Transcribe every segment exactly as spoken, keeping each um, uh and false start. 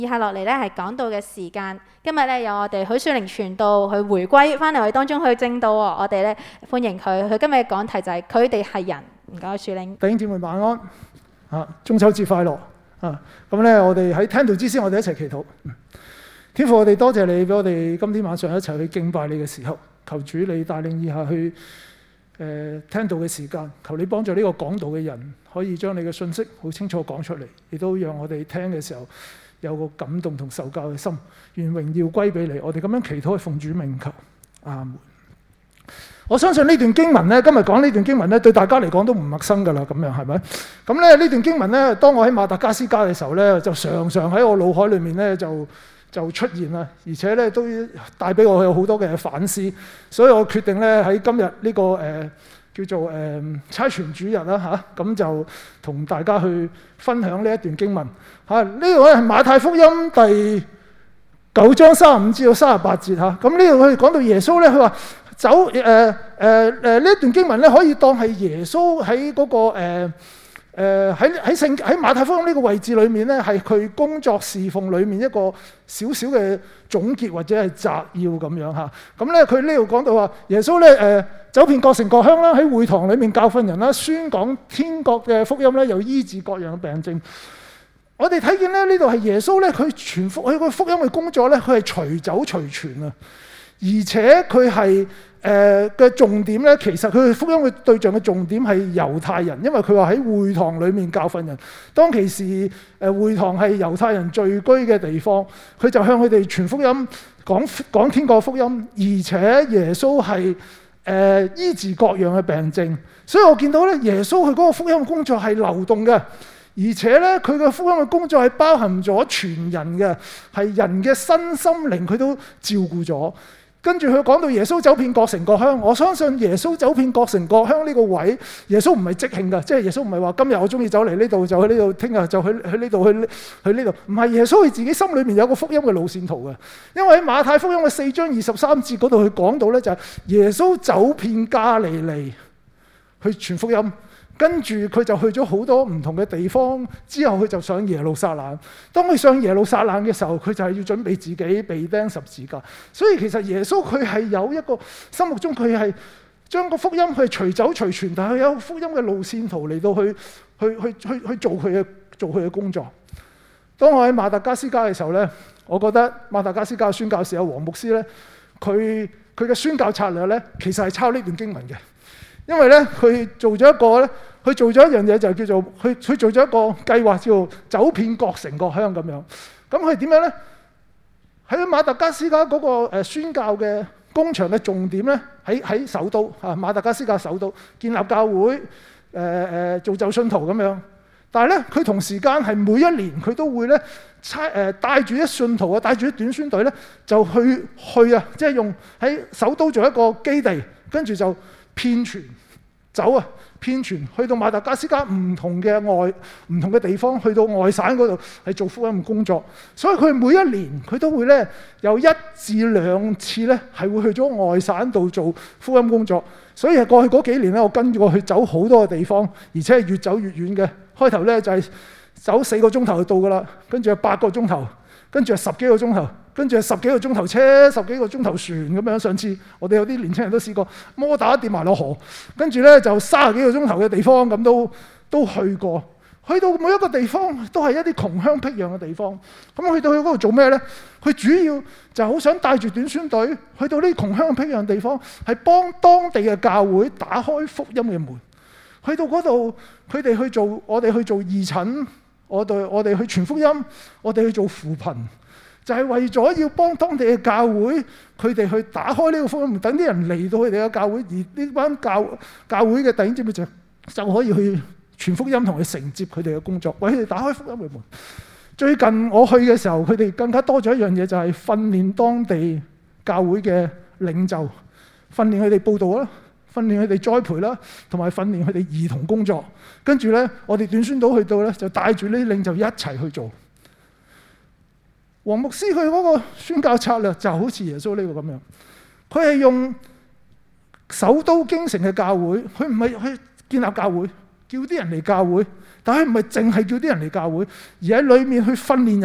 以下落嚟咧係講道嘅時間，今日咧有我哋許樹寧傳道去回歸翻嚟我哋當中去證道喎，我哋咧歡迎佢。佢今日嘅講題就係佢哋係人。唔該，樹寧。 弟兄姊妹晚安啊！中秋節快樂啊！咁咧，我哋喺聽道之先，我哋一齊祈禱。天父，我哋多謝你俾我哋今天晚上一齊去敬拜你嘅時候，求主你帶領以下去誒、呃、聽道嘅時間，求你幫助呢個講道嘅人可以將你嘅信息好清楚講出嚟，亦都讓我哋聽嘅時候有個感動同受教嘅心，願榮耀歸俾你。我哋咁樣祈禱，奉主名求，阿門。我相信呢段經文咧，今日講呢段經文咧，對大家嚟講都唔陌生噶啦，咁樣係咪？咁咧呢段經文咧，當我喺馬達加斯加嘅時候咧，就常常喺我腦海裏面咧就就出現啦，而且咧都帶俾我有好多嘅反思，所以我決定咧喺今日呢、這個誒、呃、叫做誒差傳主日啦嚇，咁、啊、就同大家去分享呢一段經文嚇。呢度咧係馬太福音第九章三十五至到三十八節嚇。咁呢度佢講到耶穌咧，佢話。走誒誒誒呢一段經文咧，可以當係耶穌喺嗰個誒誒喺喺聖喺馬太福音呢個位置裏面咧，係佢工作侍奉裏面一個少少嘅總結或者係摘要咁樣嚇。咁咧佢呢度講到話，耶穌咧誒走遍各城各鄉啦，喺會堂裏面教訓人啦，宣講天國嘅福音咧，又醫治各樣嘅病症。我哋睇見咧呢度係耶穌咧，佢傳福佢個福音嘅工作咧，佢係隨走隨傳啊，而且佢係。誒嘅、呃、重點咧，其實佢福音嘅對象嘅重點係猶太人，因為佢話喺會堂裡面教訓人。當其時誒、呃、會堂係猶太人聚居嘅地方，佢就向佢哋傳福音，講講天國福音，而且耶穌係誒、呃、醫治各樣嘅病症。所以我見到咧，耶穌佢嗰個福音工作係流動嘅，而且咧佢嘅福音嘅工作係包含咗全人嘅，係人嘅身心靈佢都照顧咗。跟住佢講到耶穌走遍各城各鄉，我相信耶穌走遍各城各鄉呢個位，耶穌唔係即興㗎，即係耶穌唔係話今日我中意走嚟呢度就去呢度，聽日就去去呢度去去呢度，唔係。耶穌佢自己心裏面有個福音嘅路線圖嘅，因為喺馬太福音嘅四章二十三節嗰度佢講到咧，就係耶穌走遍加利利去傳福音。跟住佢就去咗好多唔同嘅地方，之後佢就上耶路撒冷。當佢上耶路撒冷嘅時候，佢就係要準備自己被釘十字架。所以其實耶穌佢係有一個心目中，佢係將個福音去隨走隨傳，但係佢有福音嘅路線圖嚟到去去去去去做佢嘅做佢嘅工作。當我喺馬達加斯加嘅時候咧，我覺得馬達加斯加嘅宣教士有黃牧師咧，佢佢嘅宣教策略咧，其實係抄呢段經文嘅，因為咧佢做咗一個咧。佢做咗一樣嘢就叫做，佢佢做咗一個計劃，叫做走遍各城各鄉咁樣。咁佢點樣咧？喺馬達加斯加嗰個誒宣教嘅工場嘅重點咧，喺喺首都啊，馬達加斯加首都建立教會，誒誒造就信徒咁樣。但係咧，佢同時間係每一年佢都會咧差誒帶住一信徒啊，帶住一短宣隊咧，就去去啊，即係用喺首都做一個基地，跟住就遍傳走啊。遍傳去到馬達加斯加唔同嘅外唔同嘅地方，去到外省嗰度係做福音嘅工作。所以佢每一年佢都會咧有一至兩次咧係會去咗外省度做福音工作。所以係過去嗰幾年咧，我跟住我去走好多嘅地方，而且係越走越遠嘅。開頭咧就係走四個鐘頭就到噶啦，跟住係八個鐘頭，跟住係十幾個鐘頭。跟住係十幾個鐘頭車，十幾個鐘頭船咁樣。上次我哋有啲年輕人都試過摩打跌埋落河，跟住咧就三十幾個鐘頭嘅地方咁都都去過。去到每一個地方都係一啲窮鄉僻壤嘅地方。咁去到去嗰度做咩咧？佢主要就好想帶住短宣隊去到呢啲窮鄉僻壤地方，係幫當地嘅教會打開福音嘅門。去到嗰度，佢哋去做，我哋去做義診，我哋我哋去傳福音，我哋去做扶貧。就係為咗要幫當地嘅教會，佢哋去打開呢個福音門，等啲人嚟到佢哋嘅教會，而呢班教教會嘅弟兄姊妹就就可以去傳福音同佢承接佢哋嘅工作，為佢哋打開福音嘅門。最近我去嘅時候，佢哋更加多咗一樣嘢，就係訓練當地教會嘅領袖，訓練佢哋佈道啦，訓練佢哋栽培啦，同埋訓練佢哋兒童工作。跟住咧，我哋短宣組去到咧，就帶住呢啲領袖一齊去做。黃牧師佢嗰個宣教策略就好似耶穌呢個咁樣，佢係用首都京城嘅教會，佢唔係去建立教會，叫啲人嚟教會，但係佢唔係淨係叫啲人嚟教會，而喺裏面去訓練人，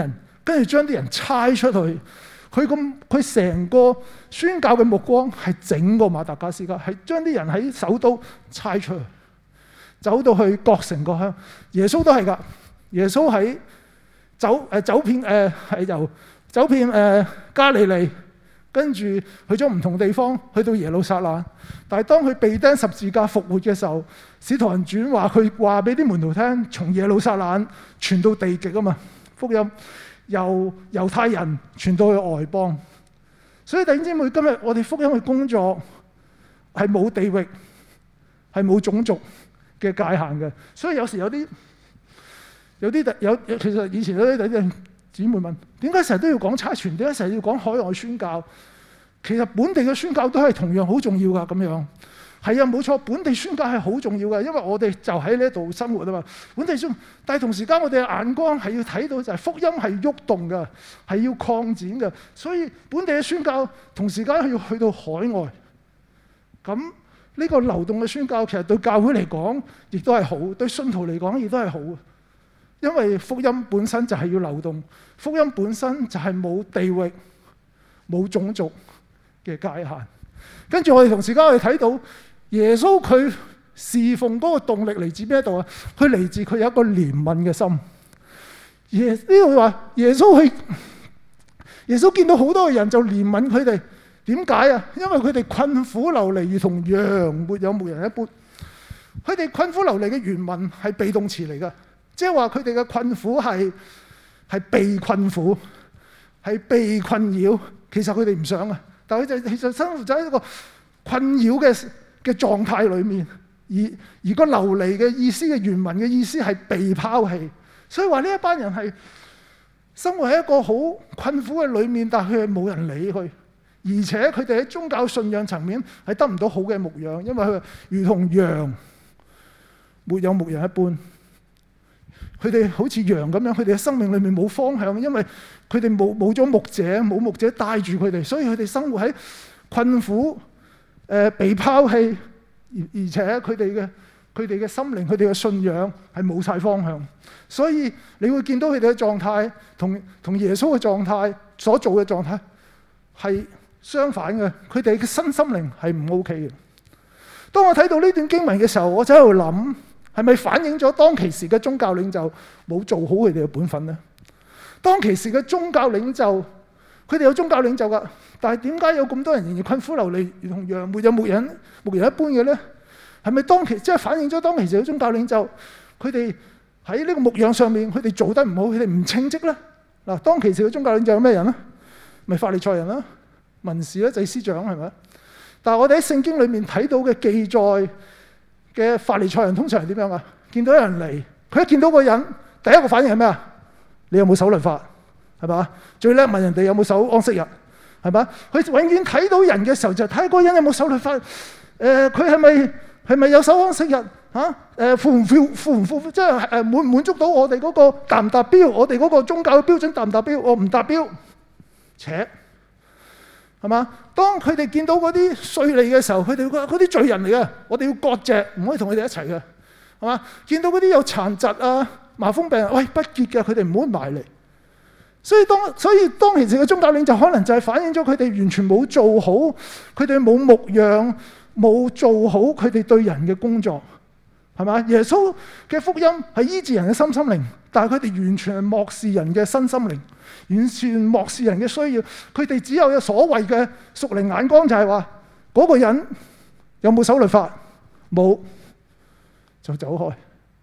跟住將啲人差出去。佢咁佢成個宣教嘅目光係整個馬達加斯加，係將啲人喺首都差出去，走到去各城各鄉。耶穌都係㗎，耶穌喺走誒走遍誒係、呃、由走遍誒、呃、加利利，跟住去咗唔同地方，去到耶路撒冷。但係當佢被釘十字架復活嘅時候，使徒行傳話佢話俾啲門徒聽，從耶路撒冷傳到地極啊嘛，福音。由猶太人傳到去外邦，所以弟兄姊妹，今日我哋福音嘅工作係冇地域、係冇種族嘅界限嘅。所以有時有啲有啲有，其實以前有啲弟兄姊妹問：點解成日都要講差傳？點解成日要講海外宣教？其實本地嘅宣教都係同樣好重要㗎。咁樣係啊，冇錯，本地宣教係好重要嘅，因為我哋就喺呢度生活啊嘛。本地宣，但係同時間我哋嘅眼光係要睇到就係福音係喐動嘅，係要擴展嘅。所以本地嘅宣教同時間要去到海外。咁呢個流動嘅宣教其實對教會嚟講亦都係好，對信徒嚟講亦都係好。因為福音本身就係要流動，福音本身就係冇地域、冇種族嘅界限。跟住我哋同時間我哋睇到。耶穌佢侍奉嗰個動力嚟自邊一度啊？佢嚟自佢有一個憐憫嘅心。耶呢度話耶穌去，耶穌見到好多嘅人就憐憫佢哋。點解啊？因為佢哋困苦流離，如同羊沒有牧人一般。佢哋困苦流離嘅原文係被動詞嚟㗎，即係話佢哋嘅困苦係係被困苦，係被困擾。其實佢哋唔想啊，但係佢哋其實生活喺一個困擾嘅嘅狀態裏面，而而個流離嘅意思嘅原文嘅意思係被拋棄，所以話呢一班人係生活喺一個好困苦嘅裏面，但係佢係冇人理佢，而且佢哋喺宗教信仰層面係得唔到好嘅牧養，因為佢如同羊沒有牧人一般，佢哋好似羊咁樣，佢哋嘅生命裏面冇方向，因為佢哋冇冇咗牧者，冇牧者帶住佢哋，所以佢哋生活喺困苦。誒、呃、被拋棄，而而且佢哋嘅佢哋嘅心靈、佢哋嘅信仰係冇晒方向，所以你會見到佢哋嘅狀態同同耶穌嘅狀態所做嘅狀態係相反嘅，佢哋嘅身心靈係唔 OK 嘅。當我睇到呢段經文嘅時候，我就喺度諗，係咪反映咗當其時嘅宗教領袖冇做好佢哋嘅本分呢？當其時嘅宗教領袖，佢哋有宗教領袖㗎。但係點解有咁多人仍然困苦流離，如同羊沒有牧人牧人一般嘅咧？係咪當其即係反映咗當其時嘅宗教領袖，佢哋喺呢個牧養上面，佢哋做得唔好，佢哋唔稱職咧？嗱，當其時嘅宗教領袖有咩人咧？咪法利賽人啦、文士啦、祭司長係咪？但係我哋喺聖經裏面睇到嘅記載嘅法利賽人通常係點樣啊？見到有人嚟，佢一見到個人，第一個反應係咩啊？你有冇守律法？係嘛？最叻問人哋有冇守安息日？係嘛？佢永遠睇到人嘅時候就睇嗰個人有冇守律法。誒、呃，佢係咪係咪有守安息日？嚇、啊？誒，符唔符符唔符？即係誒滿唔滿足到我哋嗰個達唔達標？我哋嗰個宗教嘅標準達唔達標？我唔達標，扯係嘛？當佢哋見到嗰啲稅吏嘅時候，佢哋覺得嗰啲罪人嚟嘅，我哋要割席，唔可以同佢哋一齊嘅，係嘛？見到嗰啲有殘疾啊、麻風病，喂不潔嘅，佢哋唔好埋嚟。所以當所以當其時嘅宗教領袖可能就係反映咗佢哋完全冇做好，佢哋冇牧養，冇做好佢哋對人嘅工作，係嘛？耶穌嘅福音係醫治人嘅心心靈，但係佢哋完全係漠視人嘅身心靈，完全漠視人嘅需要。佢哋只有有所謂嘅屬靈眼光，就係話嗰個人有冇守律法，冇就走開。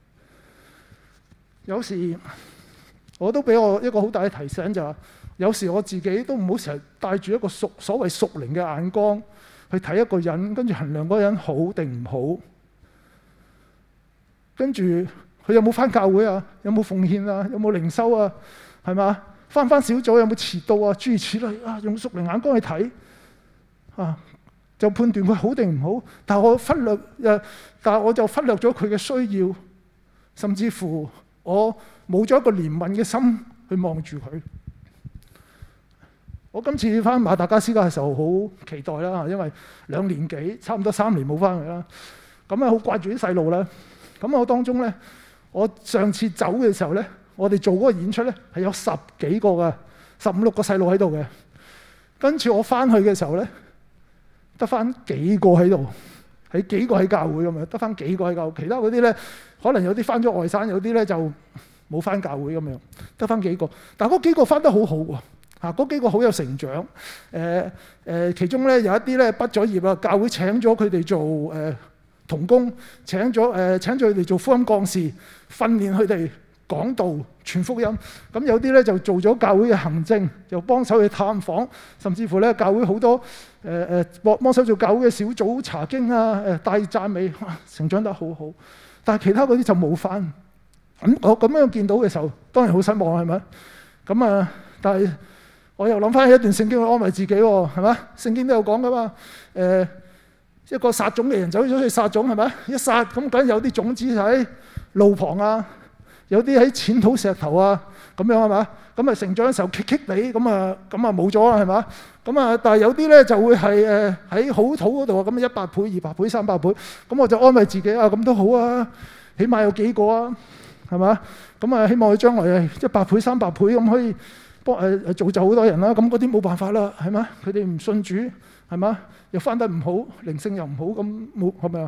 有時我都俾我一個好大嘅提醒，就係有時我自己都唔好成日帶住一個屬所謂屬靈嘅眼光去睇一個人，跟住衡量嗰個人好定唔好，跟住佢有冇返教會啊，有冇奉獻啊，有冇靈修啊，係嘛？返返小組有冇遲到啊，諸如此類啊，用屬靈眼光去睇啊，就判斷佢好定唔好。但係我忽略誒，但係我就忽略咗佢嘅需要，甚至乎我冇咗一個憐憫嘅心去望住佢。我今次翻馬達加斯加嘅時候好期待啦，因為兩年幾差唔多三年冇翻去啦，咁啊好掛住啲細路啦。咁我當中咧，我上次走嘅時候咧， 我哋做嗰個演出咧係有十幾個嘅，十五六個細路喺度嘅。跟住我翻去嘅時候咧，得翻幾個喺度，喺幾個喺教會咁樣，得翻幾個喺教會。其他嗰啲咧，可能有啲翻咗外省，有啲咧就冇翻教會咁樣，得翻幾個。但係嗰幾個翻得好好喎，嚇嗰幾個好有成長。誒、呃、誒、呃，其中咧有一啲咧畢咗業啦，教會請咗佢哋做誒、呃、同工，請咗誒、呃、請咗佢哋做福音幹事，訓練佢哋講道傳福音。咁有啲咧就做咗教會嘅行政，又幫手去探訪，甚至乎咧教會好多誒誒幫幫手做教會嘅小組查經啊，誒帶讚美，成長得好好。但係其他嗰啲就冇翻。咁我咁樣見到嘅時候，當然好失望，係咪？咁啊，但係我又諗翻起一段聖經去安慰自己喎，係咪？聖經都有講噶嘛。誒、呃，一個撒種嘅人走咗去撒種，係咪？一撒咁，梗有啲種子喺路旁啊，有啲喺淺土石頭啊，咁樣係嘛？咁啊成長嘅時候棘棘地，咁啊咁啊冇咗啦，係嘛？咁啊，但係有啲咧就會係誒喺好土嗰度啊，咁一百倍、二百倍、三百倍，咁我就安慰自己啊，咁都好啊，起碼有幾個啊。係嘛？咁啊，希望佢將來係一百倍、三百倍咁可以幫誒誒造就好多人啦。咁嗰啲冇辦法啦，係嘛？佢哋唔信主，係嘛？又翻得唔好，靈性又唔好，咁冇係咪啊？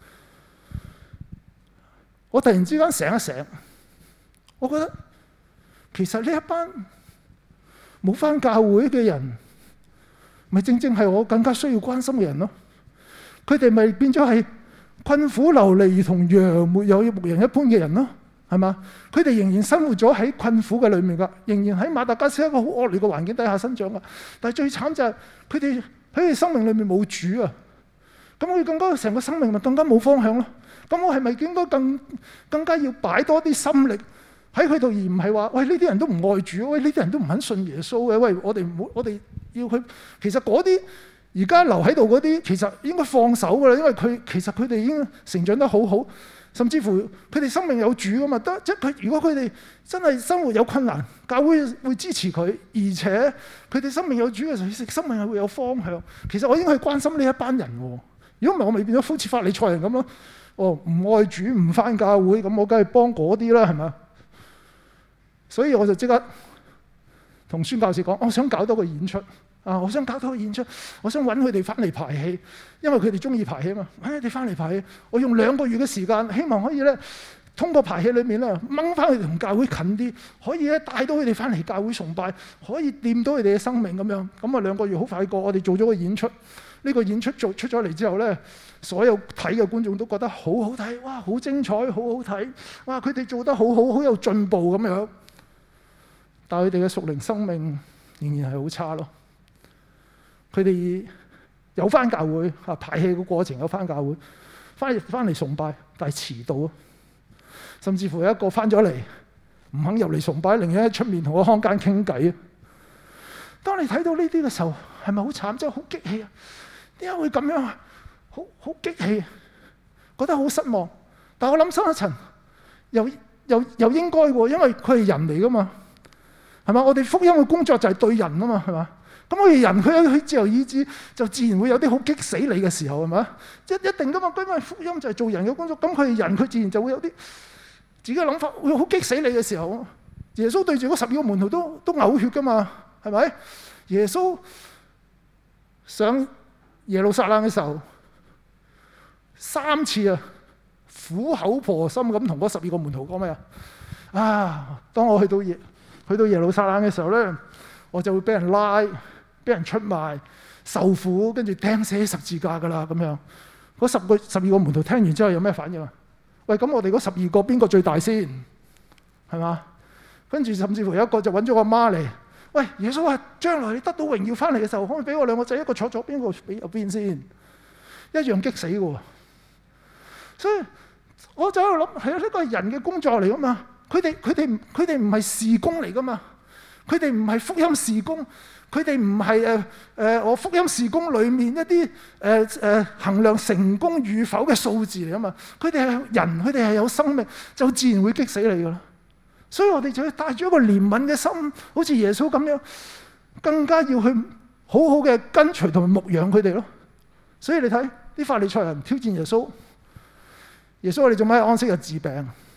我突然之間醒一醒，我覺得其實呢一班冇翻教會嘅人，咪正正係我更加需要關心嘅人咯。佢哋咪變咗係困苦流離如同羊沒有牧人一般嘅人咯。係嘛？佢哋仍然生活咗喺困苦嘅裏面㗎，仍然喺馬達加斯加一個好惡劣嘅環境底下生長㗎。但係最慘就係佢哋喺佢哋生命裏面冇主啊！咁佢更加成個生命咪更加冇方向咯。咁我係咪應該更更加要擺多啲心力喺佢度，而唔係話喂呢啲人都唔愛主，喂呢啲人都唔肯信耶穌嘅，喂我哋唔好，我哋要去。其實嗰啲而家留喺度嗰啲，其實應該放手㗎啦，因為佢其實佢哋已經成長得好好。甚至乎佢哋生命有主噶嘛？得即係佢如果佢哋真係生活有困難，教會會支持佢，而且佢哋生命有主嘅時候，生命係會有方向。其實我應該去關心呢一班人喎。如果唔係，我咪變咗好似法利賽人咁咯。哦，唔愛主，唔返教會，咁我梗係幫嗰啲啦，係咪？所以我就即刻同孫教士講，我想搞多個演出。啊！我想搞到個演出，我想揾佢哋翻嚟排戲，因為佢哋中意排戲嘛。唉、哎，你翻嚟排戲，我用兩個月嘅時間，希望可以咧通過排戲裏面咧掹翻佢哋同教會近啲，可以咧帶到佢哋翻嚟教會崇拜，可以掂到佢哋嘅生命咁樣。咁啊兩個月好快過，我哋做咗個演出。呢、這個演出做出咗嚟之後咧，所有睇嘅觀眾都覺得好好睇，哇！好精彩，好好睇，哇！佢哋做得好好，好有進步咁樣。但係佢哋嘅屬靈生命仍然係好差咯。佢哋有翻教會嚇，排戲嘅過程有翻教會，翻翻嚟崇拜，但係遲到啊！甚至乎有一個翻咗嚟唔肯入嚟崇拜，另一喺出面同個看更傾偈啊！當你睇到呢啲嘅時候，係咪好慘？真係好激氣啊！點解會咁樣啊？好好激氣，覺得好失望。但係我諗深一層，又又又應該喎，因為佢係人嚟噶嘛，係嘛？我哋福音嘅工作就係對人啊嘛，係嘛？咁我哋人佢有佢自由意志，就自然會有啲好激死你嘅時候，係咪？一一定噶嘛，因為福音就係做人嘅工作。咁佢係人，佢自然就會有啲自己嘅諗法，會好激死你嘅時候。耶穌對住嗰十二個門徒都都嘔血噶嘛，係咪？耶穌上耶路撒冷嘅時候，三次啊，苦口婆心咁同嗰十二個門徒講咩啊？啊，當我去到耶去到耶路撒冷嘅時候咧，我就會俾人拉。俾人出賣、受苦，跟住釘死十字架噶啦咁樣。嗰十個十二個門徒聽完之後有咩反應啊？喂，咁我哋嗰十二個邊個最大先？係嘛？跟住甚至乎有一個就揾咗個媽嚟。喂，耶穌話：將來你得到榮耀翻嚟嘅時候，可唔可以俾我兩個仔，一個坐左邊，一個俾右邊先？一樣激死嘅喎。所以我就喺度諗，係啊，呢個係人嘅工作嚟噶嘛。佢哋佢哋佢哋唔係事工嚟噶嘛。佢哋唔係福音事工。佢哋唔係誒誒我福音事工裏面一啲誒誒衡量成功與否嘅數字嚟啊嘛！佢哋係人，佢哋係有生命，就自然會激死你噶啦。所以我哋就要帶住一個憐憫嘅心，好似耶穌咁樣，更加要去好好嘅跟隨同埋牧養佢哋咯。所以你睇啲法利賽人挑戰耶穌，耶穌我哋做咩安息日治病？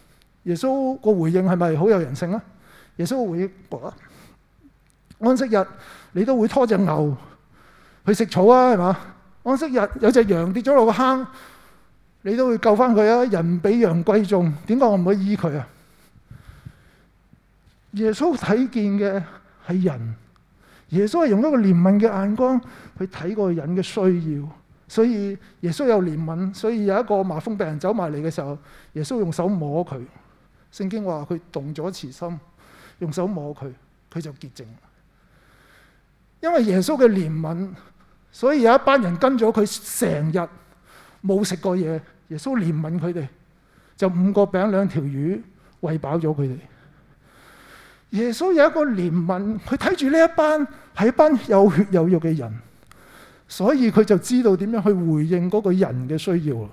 耶穌個回應係咪好有人性啊？耶穌個回應話：安息日你都會拖隻牛去食草啊，係嘛？安息日有隻羊跌咗落個坑，你都會救翻佢啊！人比羊貴重，點解我唔可以醫佢啊？耶穌睇見嘅係人，耶穌係用一個憐憫嘅眼光去睇個人嘅需要，所以耶穌有憐憫，所以有一個麻風病人走埋嚟嘅時候，耶穌用手摸佢。聖經話佢動咗慈心，用手摸佢，佢就潔淨。因為耶穌嘅憐憫，所以有一班人跟咗佢成日冇食過嘢。耶穌憐憫佢哋，就五個餅兩條魚餵飽咗佢哋。耶穌有一個憐憫，佢睇住呢一班係一班有血有肉嘅人，所以佢就知道點樣去回應嗰個人嘅需要。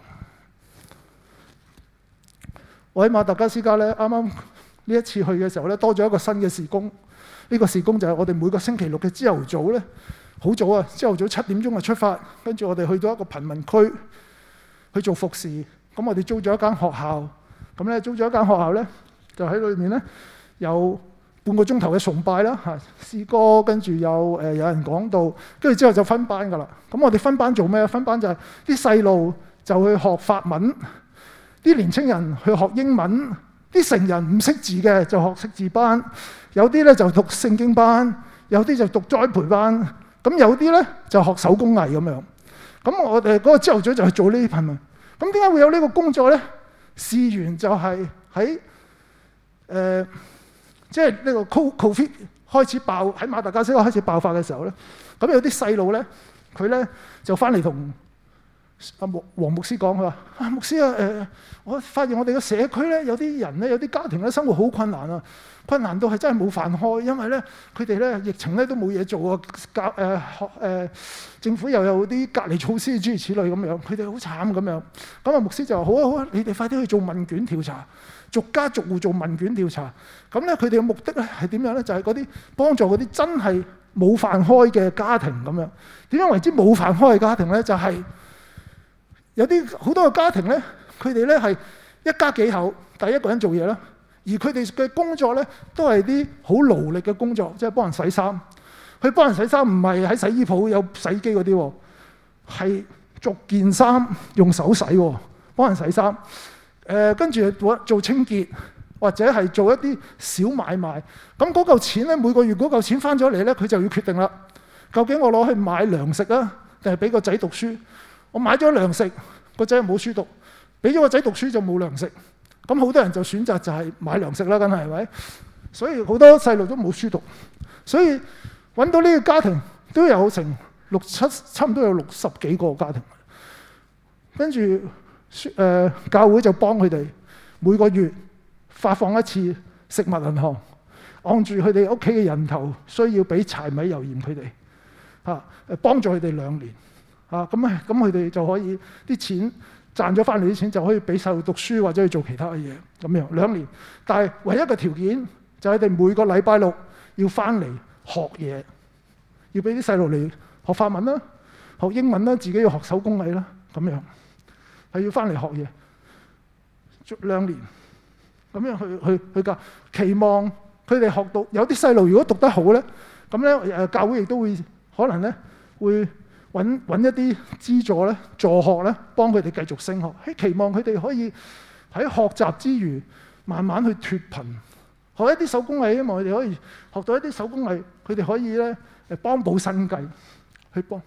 我喺馬達加斯加咧，啱啱呢一次去嘅時候咧，多咗一個新嘅事工。呢個事工就係我哋每個星期六嘅朝頭早咧，好早啊，朝頭早七點鐘就出發，跟住我哋去到一個貧民區去做服侍。咁我哋租咗一間學校，咁咧租咗一間學校咧，就喺裏面咧有半個鐘頭嘅崇拜啦，嚇詩歌，跟住有誒有人講道，跟住之後就分班噶啦。咁我哋分班做咩？分班就係啲細路就去學法文。啲年青人去學英文，啲成人唔識字嘅就學識字班，有啲咧就讀聖經班，有啲就讀栽培班，咁有啲咧就學手工藝咁樣。咁我哋嗰個朝頭早就去做呢啲貧民。咁點解會有呢個工作咧？事緣就係喺誒，即係呢個 Covid 開始爆喺馬達加斯加開始爆發嘅時候咧，咁有啲細路咧，佢咧就翻嚟同阿牧黃牧師講，佢話：啊牧師啊，誒、呃，我發現我哋嘅社區咧，有啲人咧，有啲家庭咧，生活好困難啊，困難到係真係冇飯開，因為咧佢哋咧疫情咧都冇嘢做啊，教誒學誒政府又有啲隔離措施諸如此類咁樣，佢哋好慘咁樣。咁啊牧師就話：好啊好啊，你哋快啲去做問卷調查，逐家逐戶做問卷調查。咁咧佢哋嘅目的咧係點樣咧？就係嗰啲幫助嗰啲真係冇飯開嘅家庭咁樣。點樣為之冇飯開嘅家庭咧？就係、是有啲好多嘅家庭咧，佢哋咧係一家幾口，第一個人做嘢啦。而佢哋嘅工作咧，都係啲好勞力嘅工作，即係幫人洗衫。佢幫人洗衫唔係喺洗衣鋪有洗衣機嗰啲，係逐件衫用手洗，幫人洗衫。誒、呃，跟住做清潔，或者係做一啲小買賣。咁嗰嚿錢咧，每個月嗰嚿錢翻咗嚟咧，佢就要決定啦。究竟我攞去買糧食啊，定係俾個仔讀書？我買咗糧食，個仔冇書讀；俾咗個仔讀書就冇糧食。咁好多人就選擇就係買糧食啦，梗係係咪？所以好多細路都冇書讀。所以揾到呢個家庭都有成六七，差唔多有六十幾個家庭。跟住誒教會就幫佢哋每個月發放一次食物銀行，按住佢哋屋企嘅人頭需要俾柴米油鹽佢哋嚇，誒幫助佢哋兩年。啊，咁啊，咁佢哋就可以啲錢賺咗翻嚟啲錢就可以俾細路讀書或者去做其他嘅嘢咁樣兩年。但係唯一嘅條件就係佢哋每個禮拜六要翻嚟學嘢，要俾啲細路嚟學法文啦、學英文啦、自己要學手工藝啦，咁樣係要翻嚟學嘢兩年，咁樣去去去教，期望佢哋學到有啲細路如果讀得好咧，咁咧誒教會亦都會可能咧會。揾揾一啲資助咧、助學咧，幫佢哋繼續升學。希期望佢哋可以喺學習之餘，慢慢去脫貧，學一啲手工藝。希望佢哋可以學到一啲手工藝，佢哋可以咧誒幫補生計，去幫。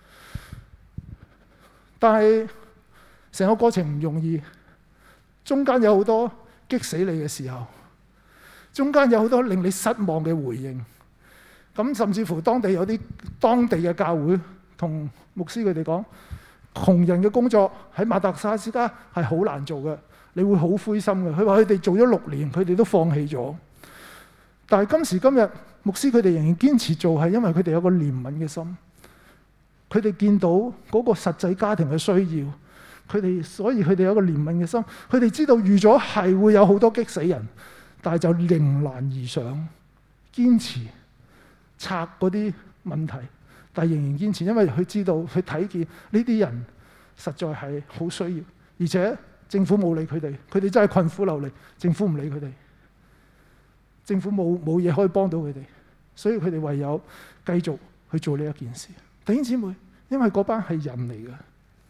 但係成個過程唔容易，中間有好多激死你嘅時候，中間有好多令你失望嘅回應。咁甚至乎當地有啲當地嘅教會。同牧師佢哋講，窮人嘅工作喺馬達加斯加係好難做嘅，你會好灰心嘅。佢話佢哋做咗六年，佢哋都放棄咗。但係今時今日，牧師佢哋仍然堅持做，係因為佢哋有個憐憫嘅心。佢哋見到嗰個實際家庭嘅需要，佢哋所以佢哋有個憐憫嘅心。佢哋知道預咗係會有好多激死人，但係就迎難而上，堅持拆嗰啲問題。但係仍然堅持，因為佢知道佢睇見呢啲人實在係好需要，而且政府冇理佢哋，佢哋真係困苦流離，政府唔理佢哋，政府冇冇嘢可以幫到佢哋，所以佢哋唯有繼續去做呢一件事。弟兄姊妹，因為嗰班係人嚟嘅，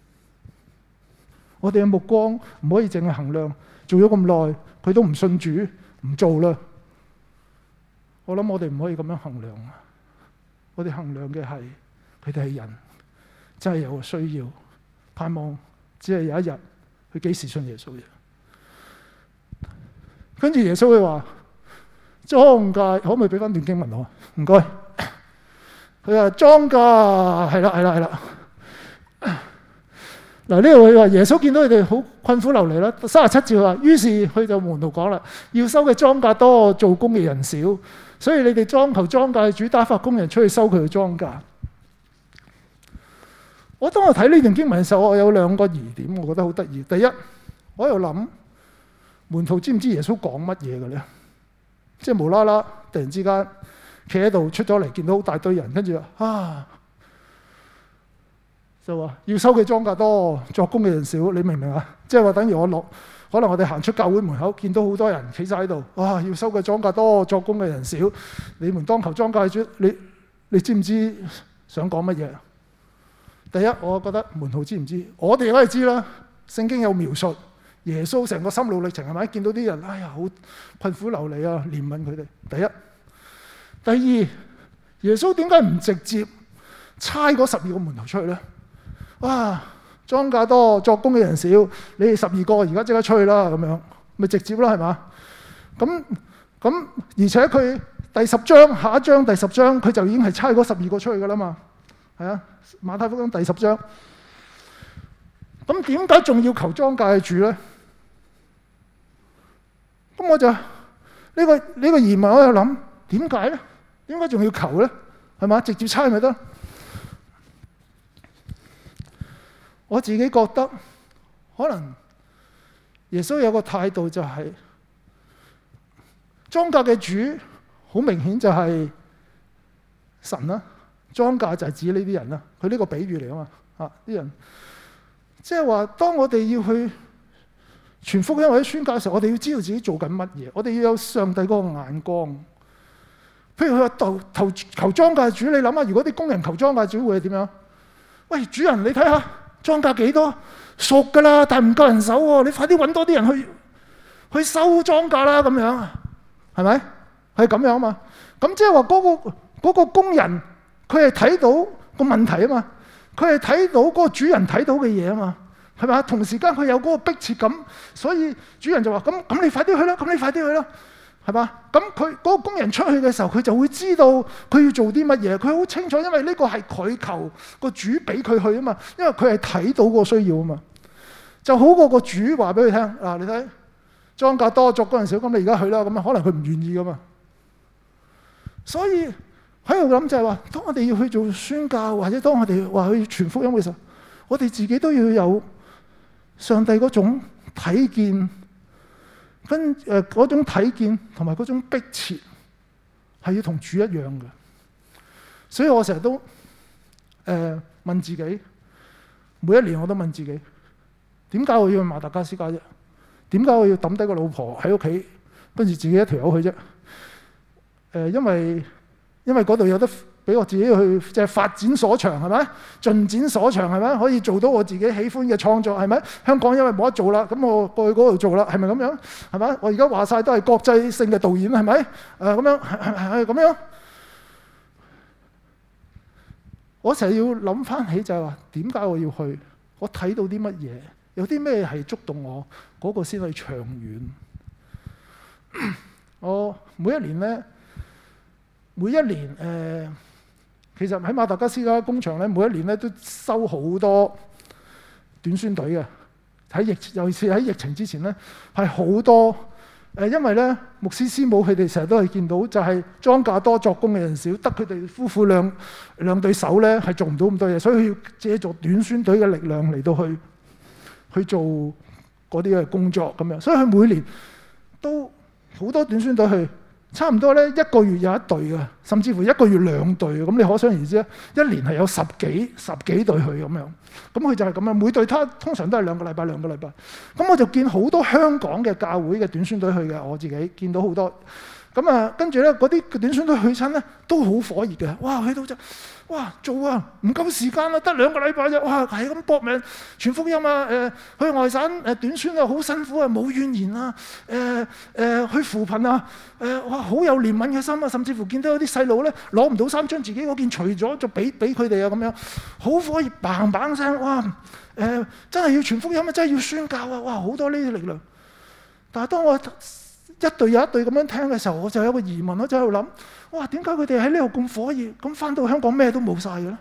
我哋嘅目光唔可以淨係衡量做咗咁耐，佢都唔信主，唔做啦。我諗我哋唔可以咁樣衡量啊！我哋衡量嘅係佢哋係人，真係有個需要，盼望只係有一日佢幾時信耶穌嘅。跟住耶穌會話：莊稼可唔可以俾翻段經文我啊？唔該。佢話莊稼係啦係啦係啦。嗱，呢度佢話耶穌見到佢哋好困苦流離啦。三十七節話，於是佢就門徒講啦：要收嘅莊稼多，做工嘅人少，所以你哋莊求莊稼主打發工人出去收佢嘅莊稼。我當我睇呢段經文嘅時候，我有兩個疑點，我覺得好得意。第一，我喺度諗門徒知唔知耶穌講乜嘢嘅咧？即係無啦啦，突然之間企喺度出咗嚟，見到好大堆人，跟住啊〜就話要收嘅莊稼多，作工嘅人少，你明唔明啊？即係話等於我落，可能我哋行出教會門口，見到好多人企晒喺度，哇！要收嘅莊稼多，作工嘅人少，你們當求莊稼主，你你知唔知想講乜嘢？第一，我覺得門徒知唔知？我哋梗係知啦。聖經有描述耶穌成個心路歷程，係咪？見到啲人，哎呀，好困苦流離啊，憐憫佢哋。第一，第二，耶穌點解唔直接差嗰十二個門徒出去咧？哇！莊稼多，作工嘅人少，你哋十二個而家即刻出去啦，咁樣咪直接啦，係嘛？咁咁，而且佢第十章下一章第十章，佢就已經係差嗰十二個出去噶啦嘛，係啊，馬太福音第十章。咁點解仲要求莊稼嘅主咧？咁我就呢、呢個呢、呢個疑問，我喺度諗點解咧？點解仲要求咧？係嘛？直接差咪得？我自己覺得，可能耶穌有個態度就係、是，莊稼嘅主好明顯就係神啦，莊稼就係指呢啲人啦。佢呢個比喻嚟啊嘛，啊啲人，即係話當我哋要去傳福音或者宣教嘅時候，我哋要知道自己做緊乜嘢，我哋要有上帝嗰個眼光。譬如佢話求求求莊稼主，你諗下，如果啲工人求莊稼主會係點樣？喂，主人你睇下。莊稼幾多熟㗎啦，但係唔夠人手喎。你快啲揾多啲人去去收莊稼啦，咁樣係咪？係咁樣啊嘛。咁即係話嗰個嗰個工人，佢係睇到個問題啊嘛。佢係睇到嗰個主人睇到嘅嘢啊嘛，係咪？同時間佢有嗰個迫切感，所以主人就話：咁咁你快啲去啦，咁你快啲去啦，係嘛？咁佢嗰個工人出去嘅時候，佢就會知道佢要做啲乜嘢。佢好清楚，因為呢個係佢求個主俾佢去啊嘛。因為佢係睇到個需要啊嘛，就好過個主話俾佢聽嗱，你睇莊稼多，作工人少，咁你而家去啦。咁啊，可能佢唔願意噶嘛。所以喺度諗就係話，當我哋要去做宣教，或者當我哋話去傳福音嘅時候，我哋自己都要有上帝嗰種睇見。跟誒嗰種睇見同埋嗰種迫切係要同主一樣嘅，所以我成日都誒、呃、問自己，每一年我都問自己，點解我要去馬達加斯加啫？點解我要抌低個老婆喺屋企，跟住自己一條友去啫？誒、呃，因為因為嗰度有得俾我自己去即係發展所長，係咪？盡展所長，係咪？可以做到我自己喜歡嘅創作，係咪？香港因為冇得做啦，咁我過去嗰度做啦，係咪咁樣？係咪？我而家話晒都係國際性嘅導演，係咪？誒、呃、咁樣係係咁樣。我成日要諗翻起就係話，點解我要去？我睇到啲乜嘢？有啲咩係觸動我？嗰、那個先係長遠。我每一年咧，每一年誒。呃其實喺馬達加斯加工場咧，每一年咧都收好多短宣隊嘅。喺疫，尤其是喺疫情之前咧，係好多誒，因為咧牧師師母佢哋成日都係見到，就係莊稼多作工嘅人少，得佢哋夫婦兩兩對手咧係做唔到咁多嘢，所以佢要借助短宣隊嘅力量嚟到去去做嗰啲嘅工作咁樣。所以佢每年都好多短宣隊去， 差唔多咧一個月有一隊嘅，甚至乎一個月兩隊嘅。咁你可想而知咧，一年係有十幾十幾隊去咁樣。咁佢就係咁樣，每隊他通常都係兩個禮拜兩個禮拜。咁我就見好多香港嘅教會嘅短宣隊去嘅，我自己見到好多。咁啊，跟住咧嗰啲短宣隊去親咧都好火熱嘅。哇，去到就哇做啊，唔夠時間啊，得兩個禮拜啫。哇，係咁搏命傳福音啊！誒、呃，去外省誒短宣啊，好辛苦啊，冇怨言啊！誒、呃、誒、呃，去扶貧啊！誒、呃，哇，好有憐憫嘅心啊！甚至乎見到有啲細路咧攞唔到衫，將自己嗰件除咗就俾俾佢哋啊，咁樣好火熱，嘭嘭聲，哇！誒、呃，真係要傳福音啊，真係要宣教啊！哇，好多呢啲力量。但係當我一隊又一隊咁樣聽嘅時候，我就有個疑問，我就喺度諗：哇，點解佢哋喺呢度咁火熱，咁翻到香港咩都冇晒嘅咧？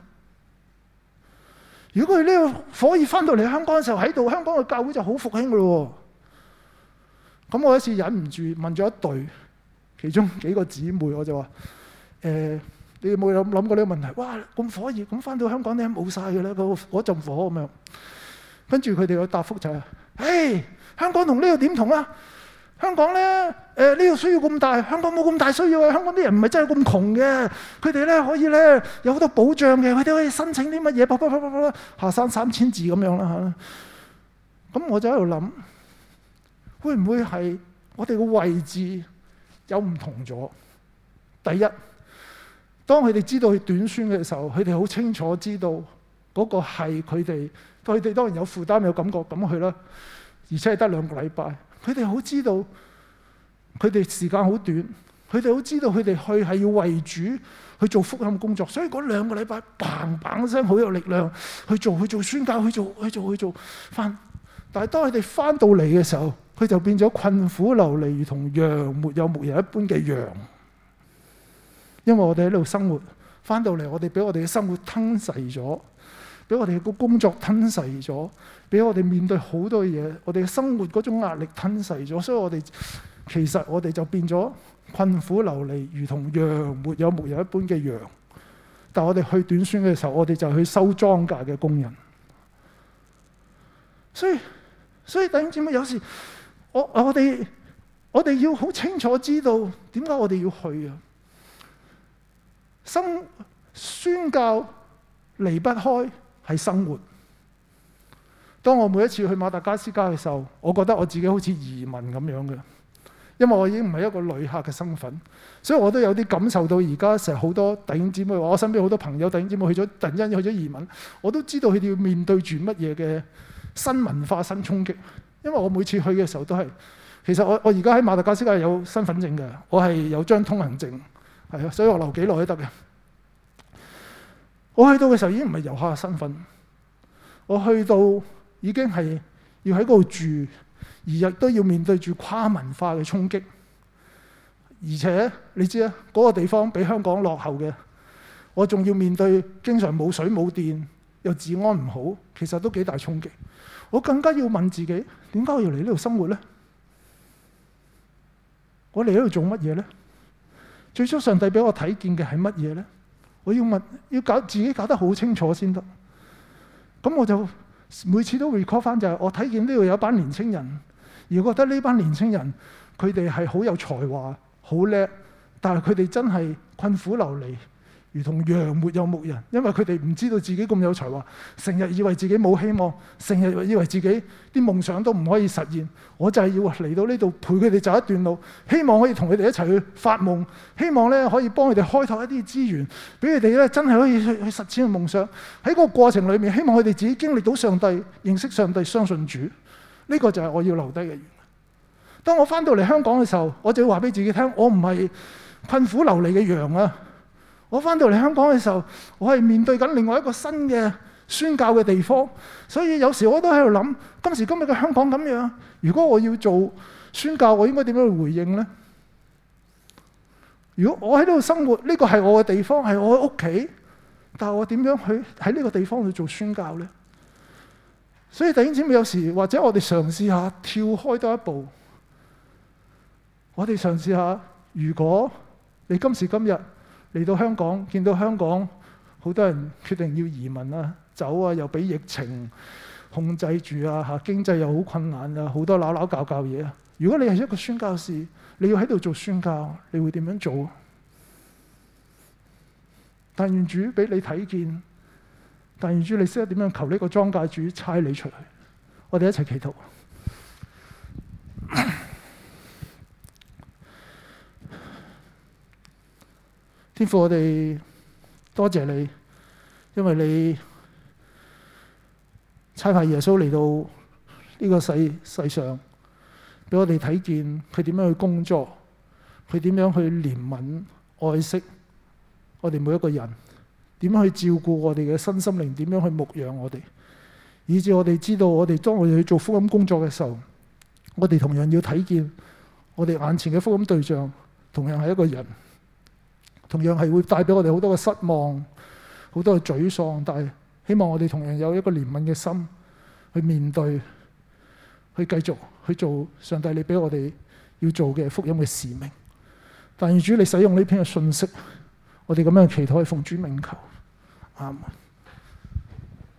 如果佢呢個火熱翻到嚟香港嘅時候喺度，香港嘅教會就好復興嘅咯。咁我一次忍唔住問咗一隊其中幾個姊妹，我就話：誒、呃，你有冇諗諗過呢個問題？哇，咁火熱，咁翻到香港你冇晒嘅咧，嗰嗰陣火咁樣。跟住佢哋嘅答覆就係、是：誒，香港同呢度點同啊？香港咧，誒呢度需要咁大，香港冇咁大需要啊！香港啲人唔係真係咁窮嘅，佢哋咧可以咧有好多保障嘅，佢哋可以申請啲乜嘢，啪啪啪啪啪，下山三千字咁樣啦嚇。咁我就喺度諗，會唔會係我哋個位置有唔同咗？第一，當佢哋知道去短宣嘅時候，佢哋好清楚知道嗰個係佢哋，佢哋當然有負擔有感覺咁去啦，而且係得兩個禮拜。佢哋好知道，佢哋時間好短，佢哋好知道佢哋去係要為主去做福音工作，所以嗰兩個禮拜嘭嘭聲好有力量去做去做宣教去做去做去做翻。但係當佢哋翻到嚟嘅時候，佢就變咗困苦流離，如同羊沒有牧人一般嘅羊。因為我哋喺度生活，翻到嚟我哋俾我哋嘅生活吞噬咗。俾我哋個工作吞噬咗，俾我哋面對好多嘢，我哋嘅生活嗰種壓力吞噬咗，所以我哋其實我哋就變咗困苦流離，如同羊沒有牧人一般嘅羊。但我哋去短宣嘅時候，我哋就去收莊稼嘅工人。所以，所以弟兄姊妹，有時我我哋我哋要好清楚知道點解我哋要去啊？生宣教離不開係生活。當我每一次去馬達加斯加嘅時候，我覺得我自己好似移民咁樣嘅，因為我已經唔係一個旅客嘅身份，所以我都有啲感受到而家成日好多弟兄姊妹話，我身邊好多朋友弟兄姊妹去咗突然間去咗移民，我都知道佢哋要面對住乜嘢嘅新文化新衝擊。因為我每次去嘅時候都係，其實我我而家喺馬達加斯加係有身份證嘅，我係有張通行證，係啊，所以我留幾耐都得嘅。我去到嘅時候已經唔係遊客嘅身份，我去到已經係要喺嗰度住，而亦都要面對住跨文化嘅衝擊。而且你知啊，嗰個地方比香港落後嘅，我仲要面對經常冇水冇電，又治安唔好，其實都幾大衝擊。我更加要問自己，點解我要嚟呢度生活呢？我嚟呢度做乜嘢呢？最初上帝俾我睇見嘅係乜嘢呢？我要問，要搞自己搞得好清楚先得。咁我就每次都 recall 翻，就係我睇見呢度有一班年青人，而我覺得呢班年青人佢哋係好有才華、好叻，但係佢哋真係困苦流離，如同羊沒有牧人，因為佢哋唔知道自己咁有才華，成日以為自己冇希望，成日以為自己啲夢想都唔可以實現。我就係要嚟到呢度陪佢哋走一段路，希望可以同佢哋一齊去發夢，希望咧可以幫佢哋開拓一啲資源，俾佢哋咧真係可以去去實踐嘅夢想。喺個過程裏面，希望佢哋自己經歷到上帝、認識上帝、相信主。呢個就係我要留低嘅原因。當我翻到嚟香港嘅時候，我就要話俾自己聽，我唔係困苦流離嘅羊啊！我翻到嚟香港嘅時候，我係面對緊另外一個新嘅宣教嘅地方，所以有時我都喺度諗，今時今日嘅香港咁樣，如果我要做宣教，我應該點樣去回應呢？如果我喺呢度生活，呢個係我嘅地方，係我嘅屋企，但係我點樣去喺呢個地方去做宣教呢？所以弟兄姊妹，有時或者我哋嘗試下跳開多一步，我哋嘗試下，如果你今時今日嚟到香港，見到香港好多人決定要移民啊、走啊，又俾疫情控制住啊，嚇經濟又好困難啊，好多鬧鬧搞搞嘢啊。 如果你係一個宣教士，你要喺度做宣教，你會點樣做？但願主俾你睇見，但願主你識得點樣求呢個莊稼主差你出去。我哋一齊祈禱。天父，我哋多謝你，因為你差派耶穌嚟到呢個世世上，俾我哋睇見佢點樣去工作，佢點樣去憐憫愛惜我哋每一個人，點樣去照顧我哋嘅身心靈，點樣去牧養我哋，以致我哋知道我哋當我哋去做福音工作嘅時候，我哋同樣要睇見我哋眼前嘅福音對象同樣係一個人，同樣係會帶俾我哋好多嘅失望，好多嘅沮喪，但係希望我哋同樣有一個憐憫嘅心去面對，去繼續去做上帝你俾我哋要做嘅福音嘅使命。但願主你使用呢篇嘅信息，我哋咁樣祈禱，奉主名求，阿門。